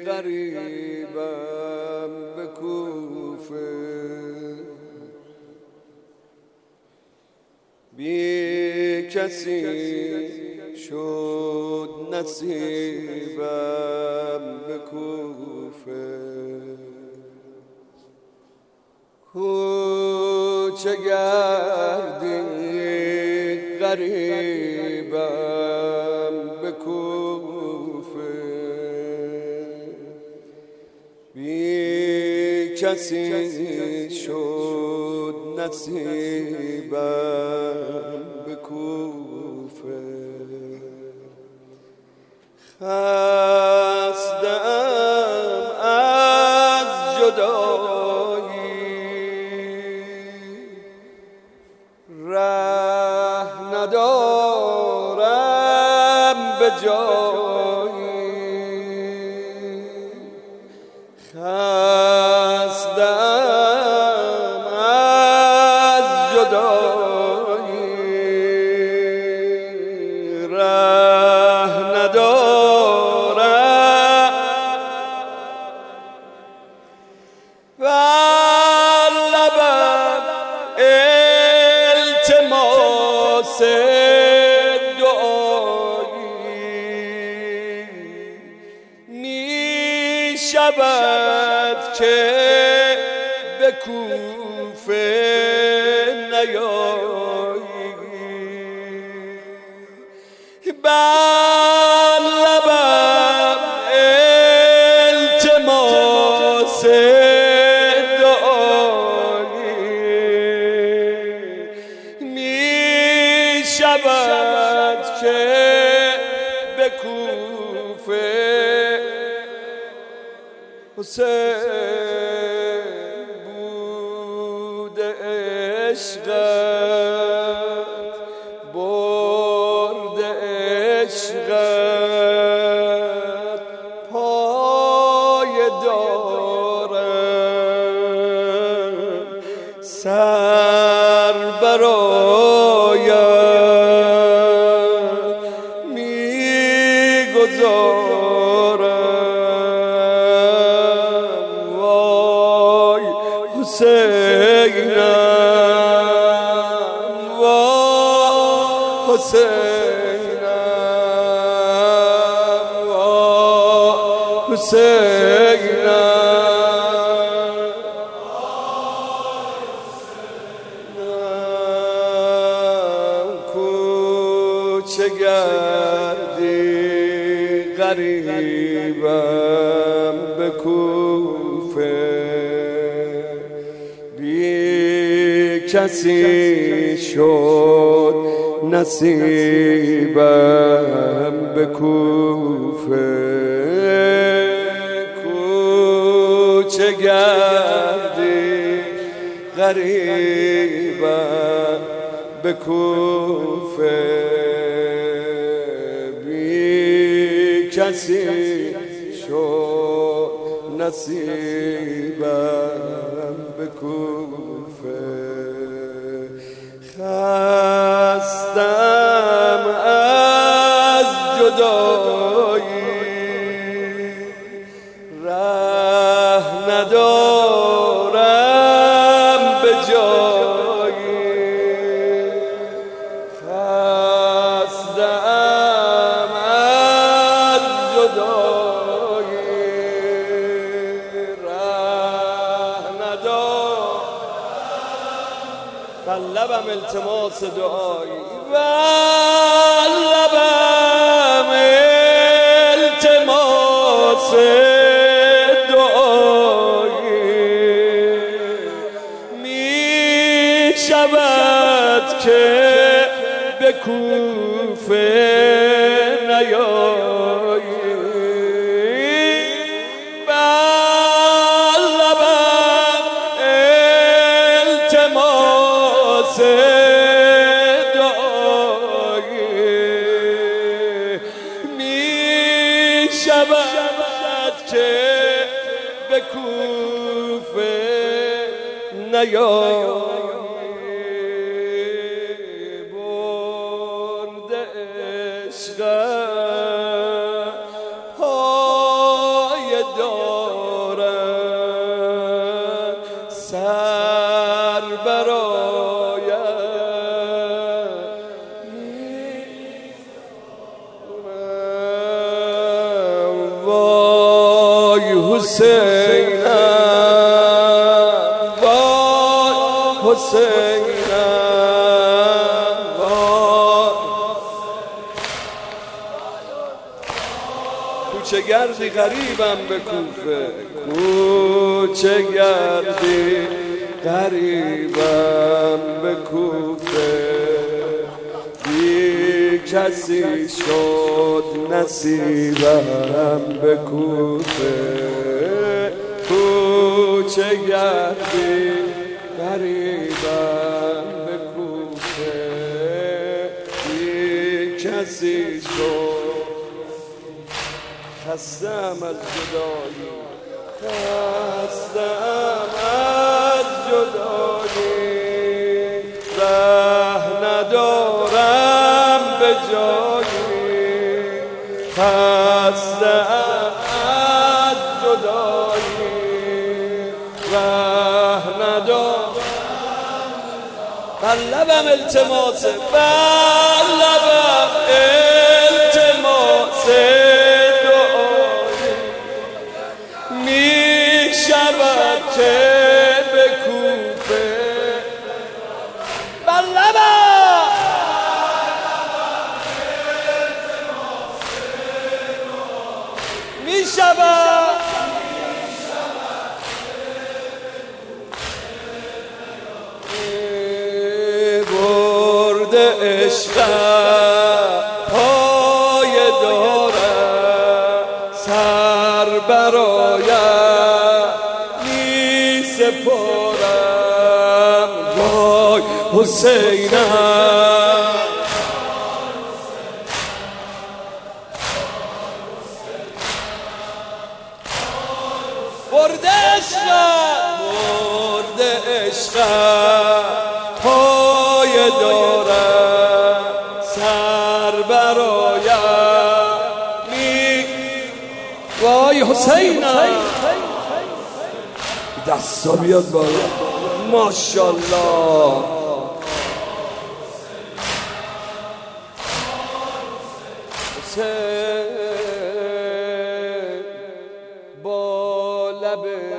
غریبم به کوفه، بی کسی شد نصیبم به کوفه. کوچه گردی غریبم به کوفه، بی کسی شد نصیبم به کوفه. خسته‌ام از جدایی، ره ندارم به جایی. خسته‌ام از جدایی، ره ندارم و لبم التماس دعایی. می شود که به کوفه نیایی، بر لبم التماس دعایی. می شود که به کوفه حسین بود عشقت، برد عشقت پای دارم، سر برایم میگذارم. وای حسینم، وای حسینم، وای حسینم. کوچه گردی غریبم به کوفه، بی کسی شد نصیبم به کوفه. کوچه گردی غریبم به کوفه، بی کسی شد نصیبم به کوفه. خستم از جدایی، ره ندارم به جایی. خستم از جدایی، ره ندارم. بر لبم التماس دعایی، بر لبم التماس دعایی. می شود که به کوفه نیایی، بر لبم التماس دعایی. می شود که به کوفه نیایی. عشقت پای وای حسینم وای حسینم وای کوچه گردی غریبم به کوفه کوچه گردی غریبم به کوفه بی کسی شد نصیبم به کوفه کوچه گردی غریبم به کوفه بی کسی شد خستم از جدایی خستم از جدایی ره ندارم به جایی خستم از جدایی ره ندارم قلبم التماسه قلبم التماسه که به کوفه بلبا می شود برد عشقم پای دارم سر برایم سپارم وای حسینم برد عشقم پای دارم سر برایم وای حسینم دستا بیاد بالا ماشاءالله حسین با لب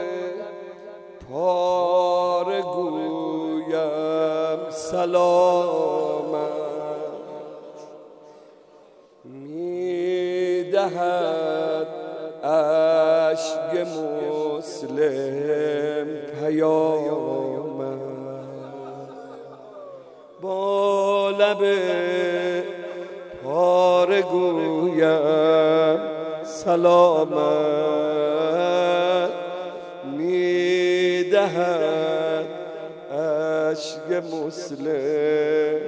پاره گویم سلامت میدهد اشک مسلم پیامد با لب پاره گویم سلامت میدهد اشک مسلم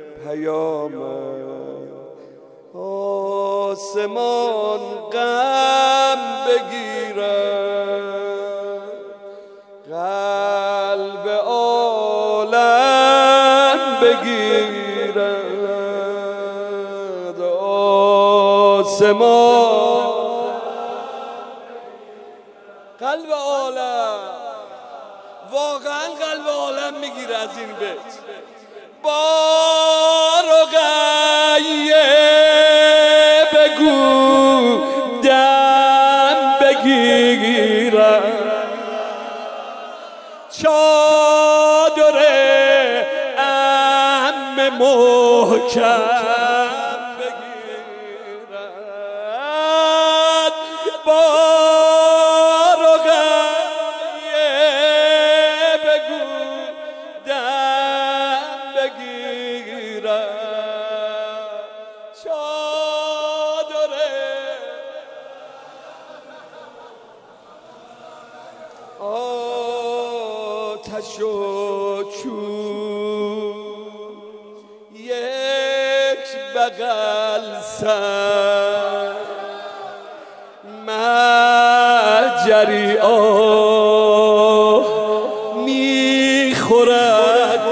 پیامد آسمان غم بگیرد قلب عالم بگیرد آسمان قلب عالم واقعا قلب عالم میگیره از این بیت با رقیه بگو دم بگیرم چادر عم محکم بگیرد با رقیه بگو دم بگیرد چادر آتش و چوب یک بغل سر مجری آه میخورد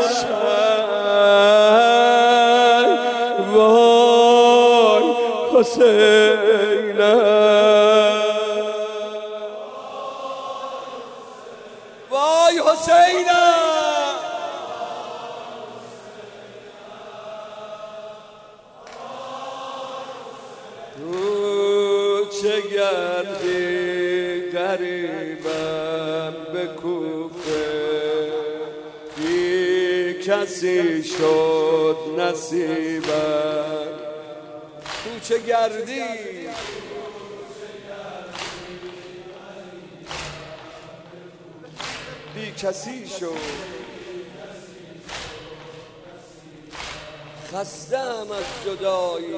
شر وای حسینم وای حسینم تو کوچه گردی غریبم به کوفه، بی کسی شد نصیبم. کوچه گردی بی کسی شد، خستم از جدایی،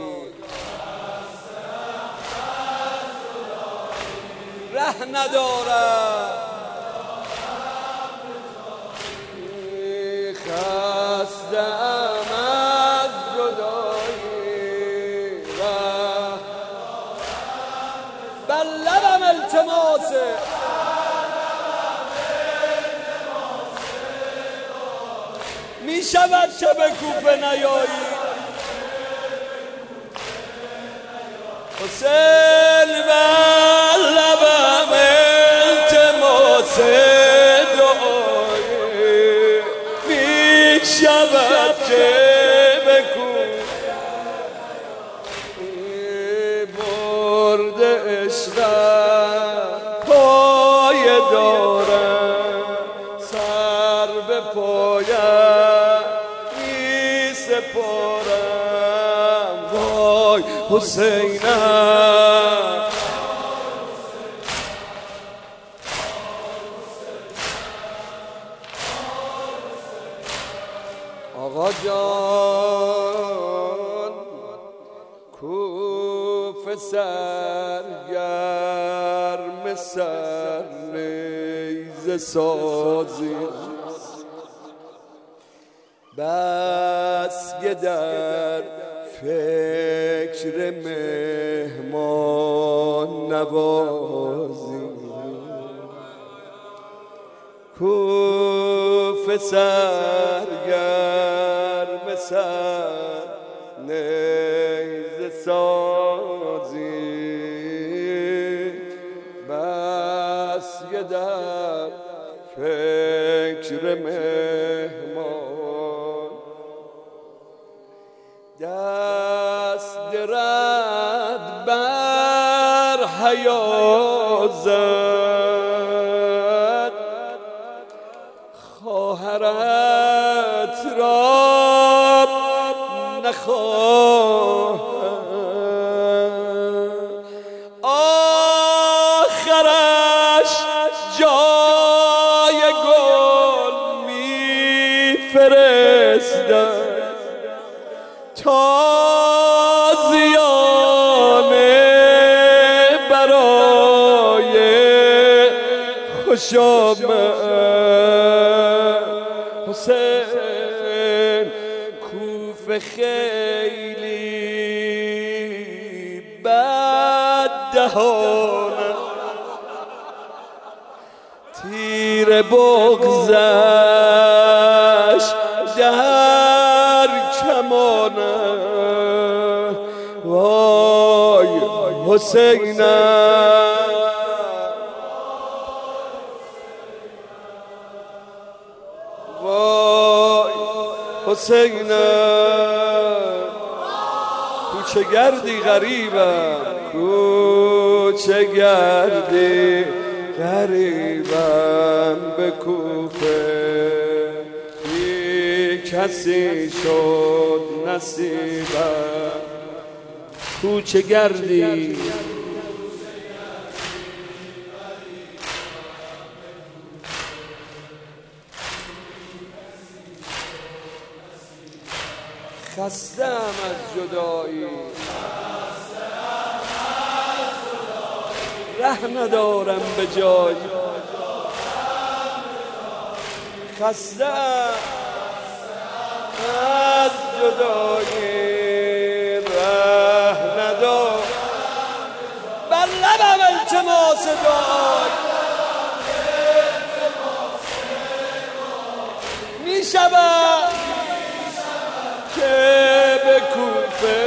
ره ندارم. خستم از جدایی، ره بر لبم التماسه، می شود که به کوفه نیایی. حسین بر لبم التماس دعایی، می شود که به کوفه برد عشقم پای دارم، سر به پایم می سپارم. وای حسینم، آقا جان کوفه سرگرم سر نیزه سازی، بس که در فکر مهمان نوازی. کوفه سرگرم سر نیزه سازی، بس که در فکر مهمان دست رد بر حیا زد، خواهرت را نخواهم، آخرش جای گل می فرستم، تازیانه برای خوش آمد. حسین کوفه خیلی بد دهانه، تیر بغضش در کمانه. وای حسینم، وای حسینم، کوچه گردی غریبم، کوچه گردی غریبم به کوفه، بی کسی شد نصیبم. کوچه گردی خستم از جدایی، ره ندارم به جایی. خستم از جدایی، ره ندارم بر لبم التماس دعای. می شود که به کوفه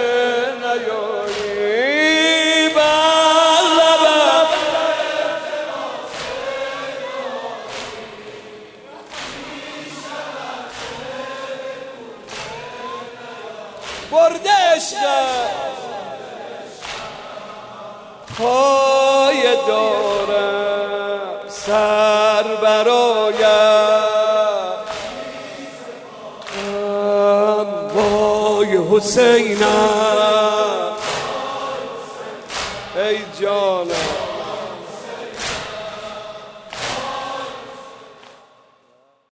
نیایی، بر لبم برده عشقم پای دارم سر برایم وای حسینم ای جانم